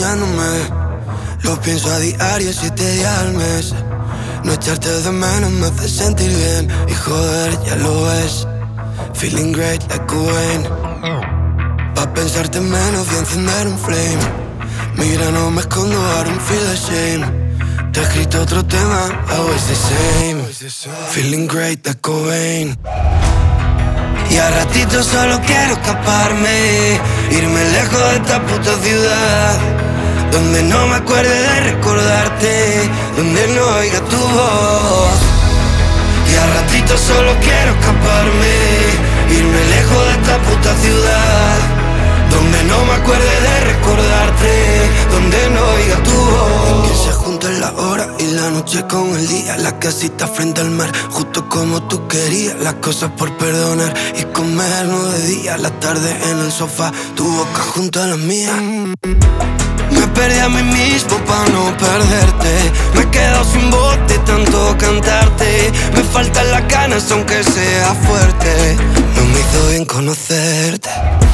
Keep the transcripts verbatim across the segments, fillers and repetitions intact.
queriéndome. Lo pienso a diario, siete días al mes. No echarte de menos me hace sentir bien. Y joder, ya lo ves. Feeling great like Wayne. Pa' pensarte menos y encender un flame. Mira, no me escondo, I don't feel ashamed. Te he escrito otro tema, always the same. Feeling great like Wayne. Y a ratito solo quiero escaparme, irme lejos de esta puta ciudad, donde no me acuerde de recordarte, donde no oiga tu voz. Y a ratito solo quiero escaparme, irme lejos de esta puta ciudad, donde no me acuerde de recordarte, donde no oiga tu voz. Que se junten la hora y la noche con el día, la casita frente al mar, justo como tú querías, las cosas por perdonar y comernos de día, la tarde en el sofá, tu boca junto a la mía. Me perdí a mí mismo pa' no perderte, me he quedado sin voz de tanto cantarte, me faltan las ganas aunque sea fuerte, no me hizo bien conocerte.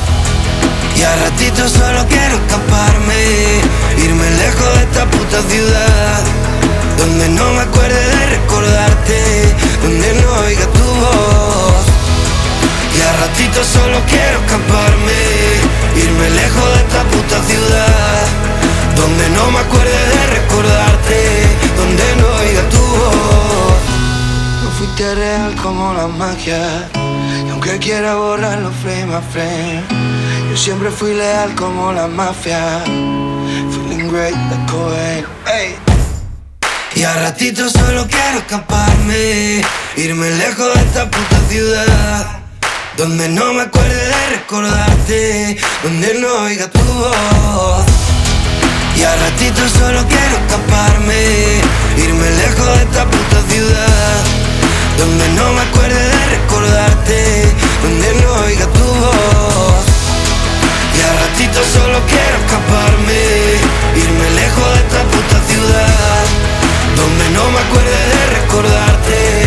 Y a ratito solo quiero escaparme, irme lejos de esta puta ciudad, donde no me acuerde de recordarte, donde no oiga tu voz. Y a ratito solo quiero escaparme, irme lejos de esta puta ciudad, donde no me acuerde de recordarte, donde no oiga tu voz. No fuiste real como la magia, y aunque quiera borrarlo frame a frame, yo siempre fui leal como la mafia. Feeling great like Cobain, hey. Y a ratito solo quiero escaparme, irme lejos de esta puta ciudad, donde no me acuerde de recordarte, donde no oiga tu voz. Y a ratito solo quiero escaparme, irme lejos de esta puta ciudad, donde no me acuerde de recordarte, donde no oiga tu voz. Y a ratito solo quiero escaparme, irme lejos de esta puta ciudad, donde no me acuerde de recordarte,